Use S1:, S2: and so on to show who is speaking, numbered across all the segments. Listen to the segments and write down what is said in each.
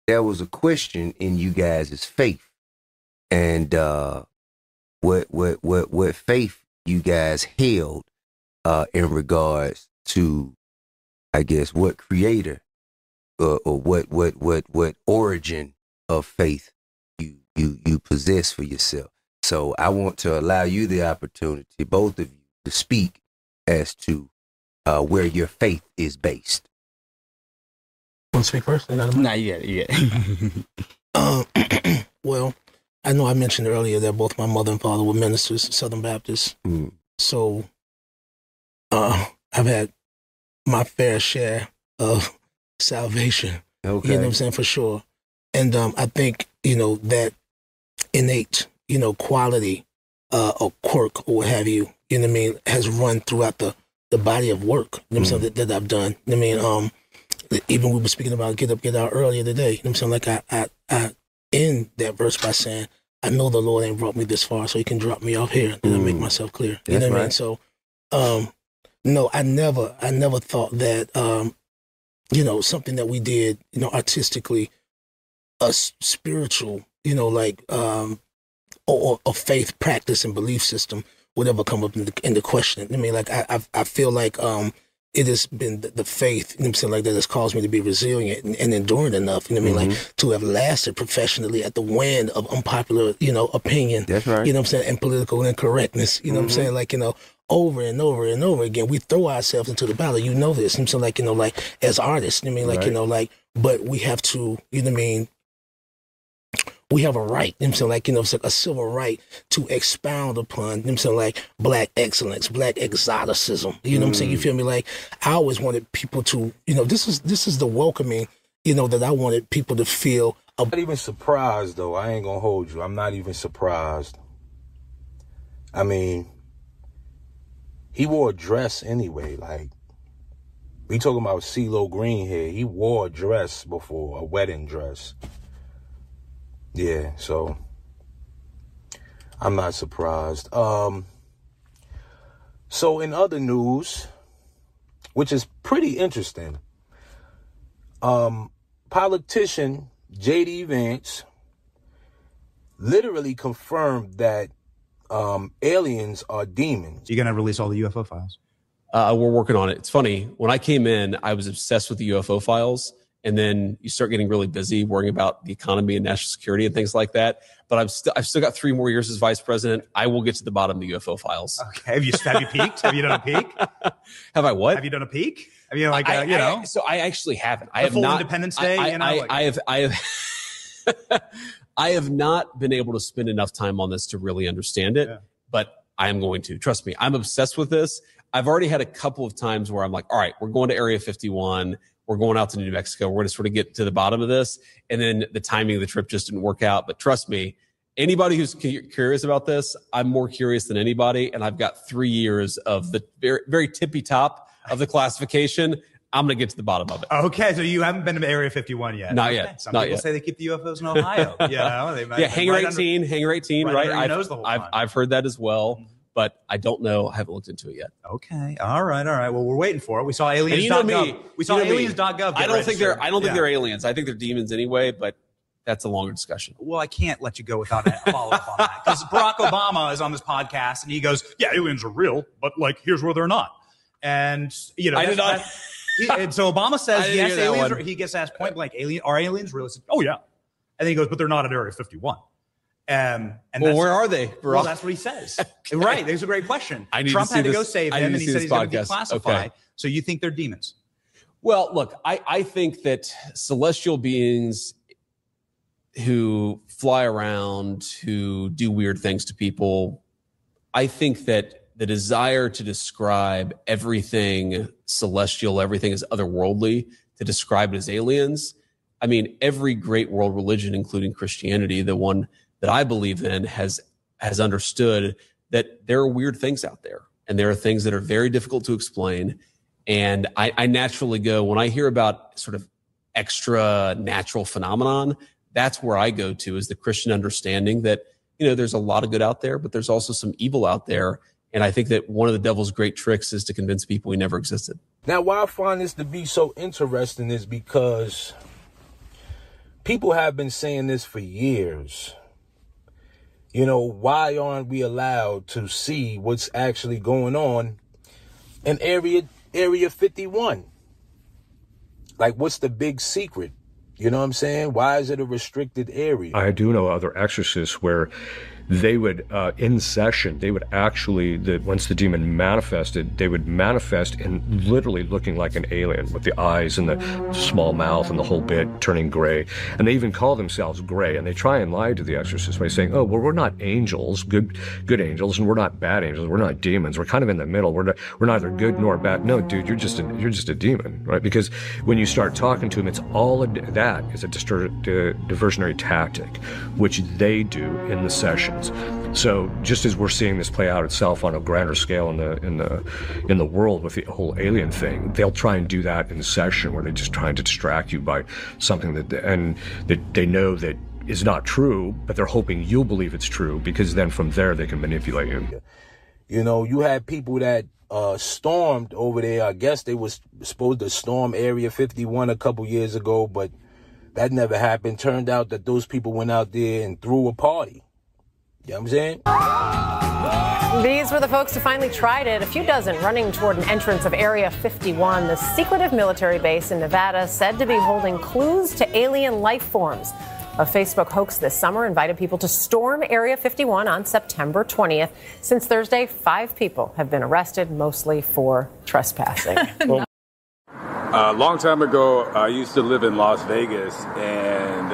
S1: there was a question in you guys' faith, and what faith you guys held in regards to, I guess, what creator or what origin of faith you possess for yourself. So I want to allow you the opportunity, both of you, to speak as to where your faith is based.
S2: Want to speak first?
S3: Nah, yeah.
S2: Well, I know I mentioned earlier that both my mother and father were ministers, Southern Baptists. So I've had my fair share of salvation.
S1: Okay.
S2: You know what I'm saying? For sure. And I think, that innate, quality or quirk or what have you, you know what I mean, has run throughout the body of work, you know what I'm saying, that I've done. You know what I mean? Even we were speaking about get up, get out earlier today. You know what I'm saying? Like I end that verse by saying, I know the Lord ain't brought me this far, so he can drop me off here. And I make myself clear. You know what I mean? So, no, I never thought that, something that we did, artistically, a spiritual, or a faith practice and belief system would ever come up in the question. I mean, like, I feel like, it has been the faith, you know what I'm saying, like that has caused me to be resilient and enduring enough, you know what I mean, like to have lasted professionally at the wind of unpopular, opinion.
S1: That's right.
S2: You know what I'm saying, and political incorrectness, you know what I'm saying, like, over and over and over again, we throw ourselves into the battle, this, you know what I'm saying, like, like as artists, you know what I mean, like, right. But we have to, you know what I mean, we have a right, you know what I'm saying, like, it's like a civil right to expound upon, you know what I'm saying, like black excellence, black exoticism, you know what I'm saying, you feel me? Like, I always wanted people to, this is the welcoming, that I wanted people to feel.
S4: I'm not even surprised, though. I ain't gonna hold you. I'm not even surprised. I mean, he wore a dress anyway, like, we talking about CeeLo Green here. He wore a dress before, a wedding dress. Yeah, so I'm not surprised. So in other news, which is pretty interesting, politician J.D. Vance literally confirmed that aliens are demons.
S5: You're going to release all the UFO files?
S3: We're working on it. It's funny. When I came in, I was obsessed with the UFO files. And then you start getting really busy worrying about the economy and national security and things like that. But I've still got 3 more years as vice president. I will get to the bottom of the UFO files.
S5: Okay. Have you peeked? Have you done a peek?
S3: Have I what?
S5: Have you done a peek? Have you
S3: So I actually haven't. I have
S5: full
S3: not.
S5: Independence Day.
S3: I have not been able to spend enough time on this to really understand it. Yeah. But I am going to. Trust me. I'm obsessed with this. I've already had a couple of times where I'm like, all right, we're going to Area 51. We're going out to New Mexico. We're going to sort of get to the bottom of this. And then the timing of the trip just didn't work out. But trust me, anybody who's curious about this, I'm more curious than anybody. And I've got 3 years of the very, very tippy top of the classification. I'm going to get to the bottom of it.
S5: Okay. So you haven't been to Area 51 yet?
S3: Not yet.
S5: Some people say they keep the UFOs in Ohio. They might,
S3: Hangar 18, Hangar 18, right? I've heard that as well. Mm-hmm. But I don't know. I haven't looked into it yet.
S5: Okay. All right. Well, we're waiting for it. We saw aliens.gov. We saw aliens.gov.
S3: I don't think they're aliens. I think they're demons anyway, but that's a longer discussion.
S5: Well, I can't let you go without a follow-up on that. Because Barack Obama is on this podcast and he goes, yeah, aliens are real, but like, here's where they're not. And,
S3: I did not.
S5: And so Obama says, yes, aliens are, he gets asked point blank, are aliens real? He said, oh, yeah. And then he goes, but they're not at Area 51.
S3: And where are they, bro?
S5: Well, that's what he says. Okay. Right. That's a great question. Trump had to go save him, and he said he's going to declassify. Okay. So you think they're demons?
S3: Well, look, I think that celestial beings who fly around, who do weird things to people, I think that the desire to describe everything celestial, everything is otherworldly, to describe it as aliens. I mean, every great world religion, including Christianity, the one that I believe in, has understood that there are weird things out there, and there are things that are very difficult to explain. And I naturally go, when I hear about sort of extra natural phenomenon, that's where I go to, is the Christian understanding that, there's a lot of good out there, but there's also some evil out there. And I think that one of the devil's great tricks is to convince people he never existed.
S4: Now, why I find this to be so interesting is because people have been saying this for years. You know, why aren't we allowed to see what's actually going on in Area 51? Like, what's the big secret? You know what I'm saying? Why is it a restricted area?
S6: I do know other exorcists where they would, in session, they would actually, once the demon manifested, they would manifest in literally looking like an alien with the eyes and the small mouth and the whole bit turning gray. And they even call themselves gray. And they try and lie to the exorcist by saying, oh, well, we're not angels, good angels, and we're not bad angels. We're not demons. We're kind of in the middle. We're neither good nor bad. No, dude, you're just a demon, right? Because when you start talking to them, it's all that is a diversionary tactic, which they do in the sessions. So just as we're seeing this play out itself on a grander scale in the world with the whole alien thing, they'll try and do that in the session where they're just trying to distract you by something that they know that is not true, but they're hoping you'll believe it's true, because then from there they can manipulate you.
S4: You know, you had people that stormed over there. I guess they was supposed to storm Area 51 a couple years ago, but that never happened. Turned out that those people went out there and threw a party. You know what I'm saying?
S7: These were the folks who finally tried it. A few dozen running toward an entrance of Area 51, the secretive military base in Nevada said to be holding clues to alien life forms. A Facebook hoax this summer invited people to storm Area 51 on September 20th. Since Thursday, 5 people have been arrested, mostly for trespassing.
S8: A long time ago, I used to live in Las Vegas, and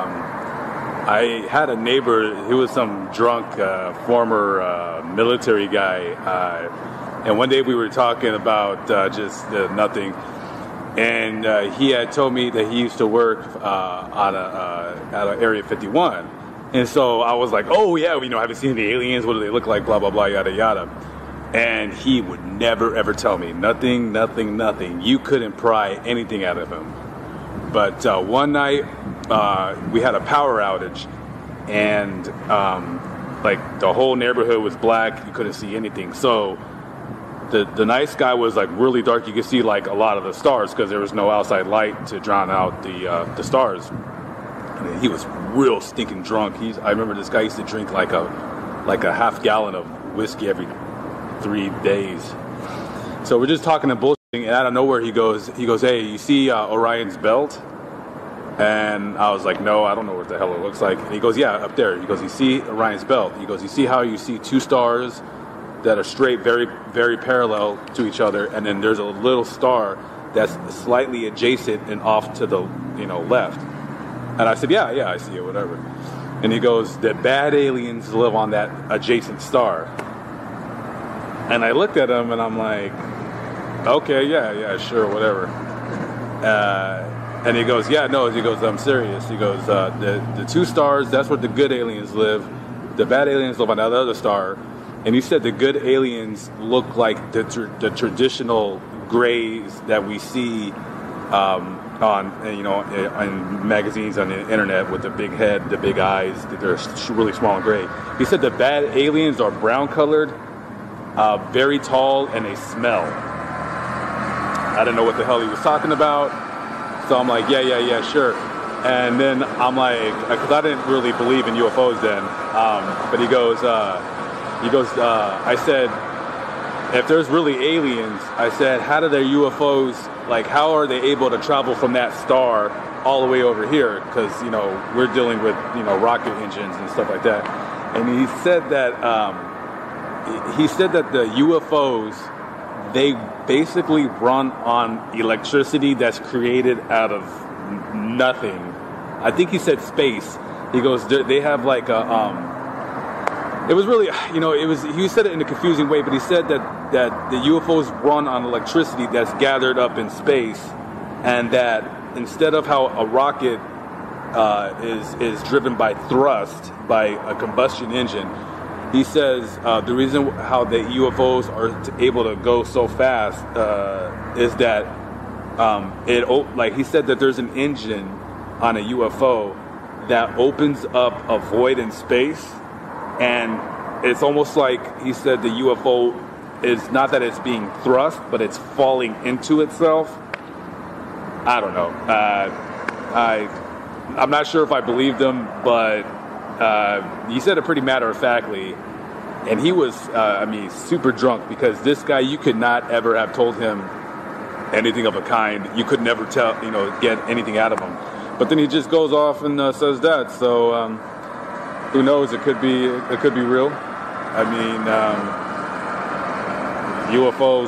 S8: I had a neighbor who was some drunk former military guy, and one day we were talking about just nothing, and he had told me that he used to work at Area 51, and so I was like, oh yeah, haven't seen the aliens, what do they look like, blah blah blah, yada yada, and he would never ever tell me nothing. You couldn't pry anything out of him. But one night, we had a power outage, and like the whole neighborhood was black. You couldn't see anything. So the night sky was like really dark. You could see like a lot of the stars because there was no outside light to drown out the stars. And he was real stinking drunk. I remember this guy used to drink like a half gallon of whiskey every 3 days. So we're just talking and bullshitting, and out of nowhere he goes, hey, you see Orion's belt? And I was like, no, I don't know what the hell it looks like. And he goes, yeah, up there. He goes, you see Orion's belt? He goes, you see how you see 2 stars that are straight, very, very parallel to each other, and then there's a little star that's slightly adjacent and off to the left. And I said, yeah, I see it, whatever. And he goes, the bad aliens live on that adjacent star. And I looked at him and I'm like, okay, yeah, sure, whatever. And he goes, yeah, no, he goes, I'm serious. He goes, the 2 stars, that's where the good aliens live. The bad aliens live on that other star. And he said the good aliens look like the traditional grays that we see in magazines on the internet with the big head, the big eyes. They're really small and gray. He said the bad aliens are brown colored, very tall, and they smell. I didn't know what the hell he was talking about. So I'm like, yeah, sure. And then I'm like, because I didn't really believe in UFOs then. But he goes, I said, if there's really aliens, I said, how do their UFOs, like, how are they able to travel from that star all the way over here? Because, we're dealing with, rocket engines and stuff like that. And he said that the UFOs, they basically run on electricity that's created out of nothing. I think he said space. He goes, they have like it was really, he said it in a confusing way, but he said that the UFOs run on electricity that's gathered up in space, and that instead of how a rocket is driven by thrust, by a combustion engine, he says the reason how the UFOs are able to go so fast is that he said that there's an engine on a UFO that opens up a void in space, and it's almost like he said the UFO is not that it's being thrust, but it's falling into itself. I don't know. I'm not sure if I believed him, but he said it pretty matter-of-factly. And he was, super drunk, because this guy, you could not ever have told him anything of a kind. You could never get anything out of him. But then he just goes off and says that. So who knows? It could be real. I mean, UFOs.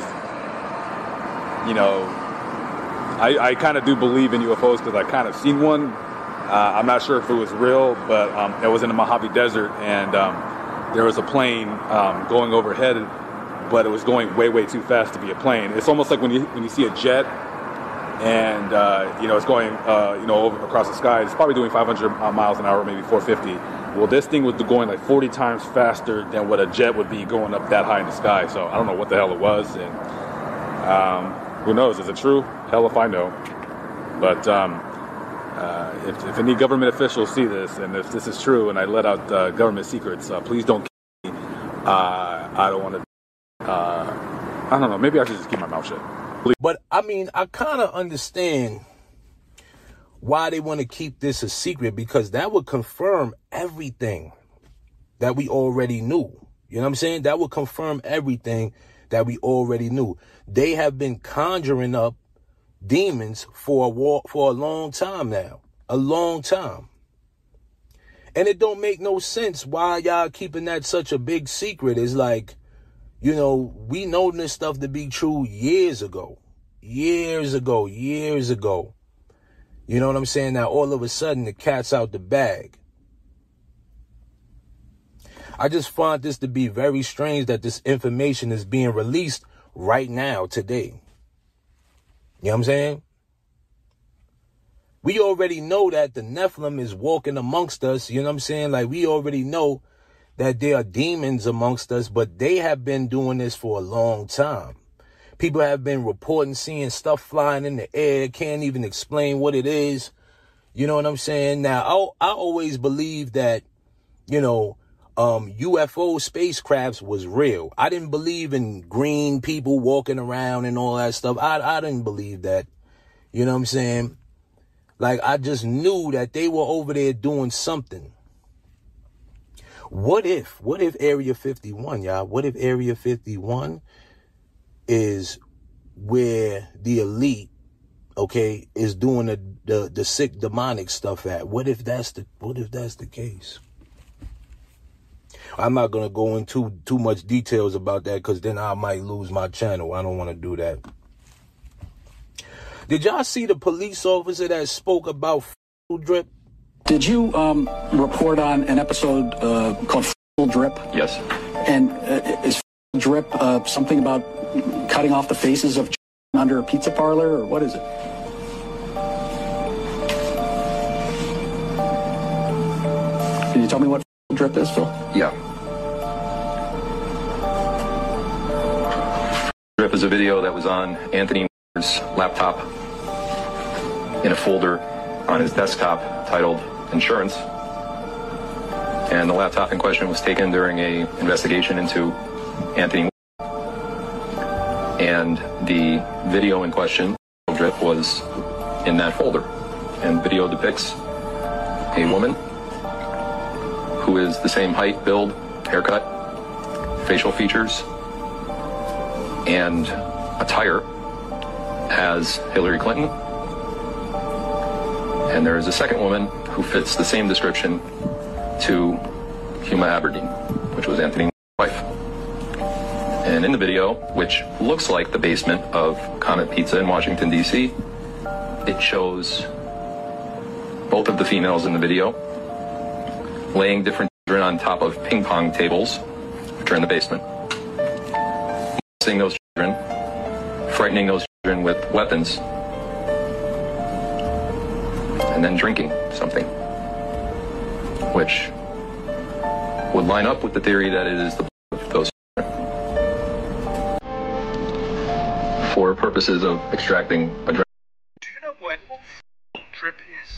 S8: I kind of do believe in UFOs because I kind of seen one. I'm not sure if it was real, but it was in the Mojave Desert, and there was a plane going overhead, but it was going way, way too fast to be a plane. It's almost like when you see a jet, and it's going over across the sky. It's probably doing 500 miles an hour, maybe 450. Well, this thing was going like 40 times faster than what a jet would be going up that high in the sky. So I don't know what the hell it was, and who knows? Is it true? Hell if I know. But if any government officials see this, and if this is true, and I let out government secrets, please don't kill me. I don't want to. I don't know. Maybe I should just keep my mouth shut.
S4: But I mean, I kind of understand why they want to keep this a secret, because that would confirm everything that we already knew. You know what I'm saying? That would confirm everything that we already knew. They have been conjuring up demons for a long time now. A long time. And it don't make no sense why y'all keeping that such a big secret. It's like, we know this stuff to be true years ago. Years ago. You know what I'm saying? Now, all of a sudden, the cat's out the bag. I just find this to be very strange that this information is being released right now, today. You know what I'm saying? We already know that the Nephilim is walking amongst us. You know what I'm saying? Like, we already know that there are demons amongst us, but they have been doing this for a long time. People have been reporting seeing stuff flying in the air, can't even explain what it is. You know what I'm saying? Now, I always believed that, UFO spacecrafts was real. I didn't believe in green people walking around and all that stuff. I didn't believe that. You know what I'm saying? Like, I just knew that they were over there doing something. What if Area 51, y'all? What if Area 51 is where the elite, okay, is doing the sick demonic stuff at? What if that's the case? I'm not gonna go into too much details about that, because then I might lose my channel. I don't want to do that. Did y'all see the police officer that spoke about drip?
S9: Did you report on an episode called Drip?
S10: Yes.
S9: And is drip something about cutting off the faces of under a pizza parlor, or what is it? Can you tell me what drip is, Phil?
S10: Yeah. Drip is a video that was on Anthony Weiner's laptop in a folder on his desktop titled Insurance. And the laptop in question was taken during a investigation into Anthony Weiner. And the video in question, Drip, was in that folder. And video depicts a woman who is the same height, build, haircut, facial features, and attire as Hillary Clinton. And there is a second woman who fits the same description to Huma Aberdeen, which was Anthony's wife. And in the video, which looks like the basement of Comet Pizza in Washington, D.C., it shows both of the females in the video laying different children on top of ping pong tables, which are in the basement, molesting those children, frightening those children with weapons, and then drinking something, which would line up with the theory that it is the blood of those children for purposes of extracting adrenaline.
S11: Do you know what drip is?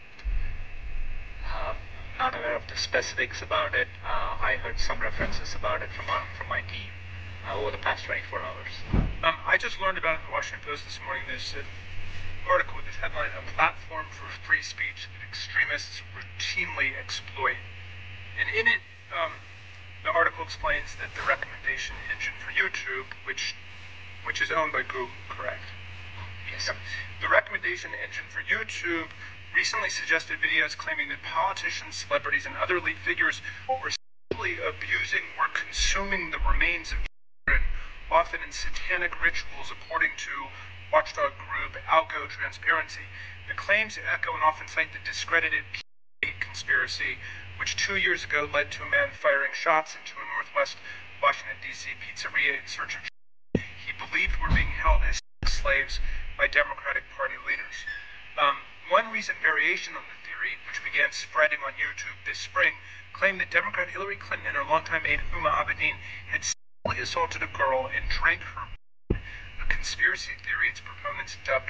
S11: Not aware of the specifics about it. I heard some references about it from my team over the past 24 hours. I just learned about it in the Washington Post this morning. There's an article with this headline, a platform for free speech that extremists routinely exploit. And in it, the article explains that the recommendation engine for YouTube, which is owned by Google, correct? Yes. The recommendation engine for YouTube recently suggested videos claiming that politicians, celebrities, and other elite figures were sexually abusing or consuming the remains of children, often in satanic rituals, according to watchdog group Algo Transparency. The claims echo and often cite the discredited P8 conspiracy, which 2 years ago led to a man firing shots into a Northwest Washington, D.C. pizzeria in search of children he believed were being held as slaves by Democratic Party leaders. One recent variation on the theory, which began spreading on YouTube this spring, claimed that Democrat Hillary Clinton and her longtime aide Huma Abedin had sexually assaulted a girl and drank her blood, a conspiracy theory its proponents dubbed.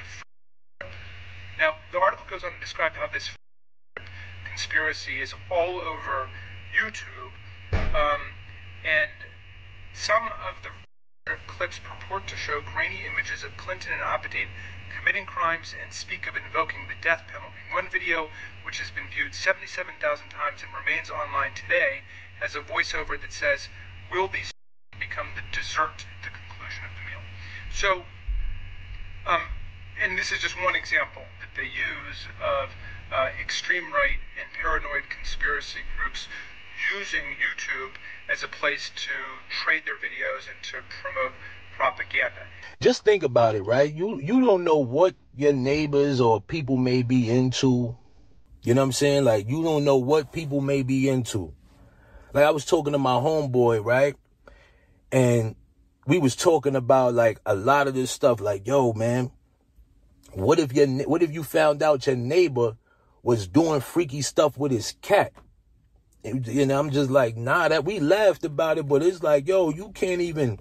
S11: Now, the article goes on to describe how this conspiracy is all over YouTube, and some of the clips purport to show grainy images of Clinton and Abedin committing crimes and speak of invoking the death penalty. One video, which has been viewed 77,000 times and remains online today, has a voiceover that says, "Will these become the dessert at the conclusion of the meal?" So, and this is just one example that they use of extreme right and paranoid conspiracy groups using YouTube as a place to trade their videos and to promote propaganda.
S4: Just think about it, right? You don't know what your neighbors or people may be into. You know what I'm saying? Like, you don't know what people may be into. Like, I was talking to my homeboy, right? And we was talking about, like, a lot of this stuff. Like, yo, man, what if you found out your neighbor was doing freaky stuff with his cat? And I'm just like, nah, that we laughed about it, but it's like, yo, you can't even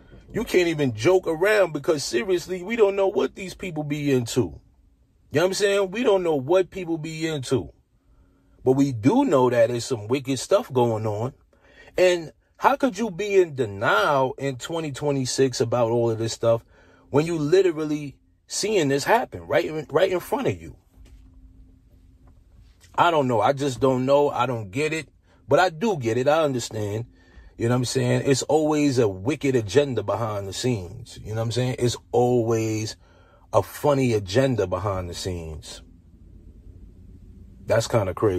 S4: joke around, because seriously, we don't know what these people be into. You know what I'm saying? We don't know what people be into. But we do know that there's some wicked stuff going on. And how could you be in denial in 2026 about all of this stuff when you literally seeing this happen right in front of you? I don't know. I just don't know. I don't get it. But I do get it. I understand. You know what I'm saying? It's always a wicked agenda behind the scenes. You know what I'm saying? It's always a funny agenda behind the scenes. That's kind of crazy.